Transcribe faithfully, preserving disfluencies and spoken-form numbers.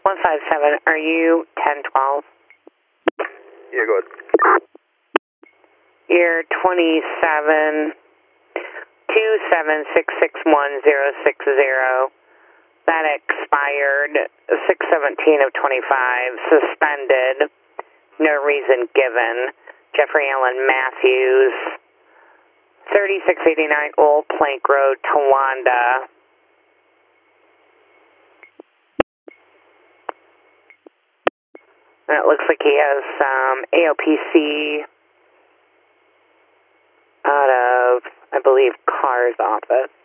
one five seven, are you ten twelve? Yeah, go ahead. You're twenty-seven two seven six six one zero six zero. That expired six seventeen of twenty-five, suspended, no reason given. Jeffrey Allen Matthews, thirty-six eighty-nine Old Plank Road, Towanda. And it looks like he has some A O P C out of, I believe, Carr's office.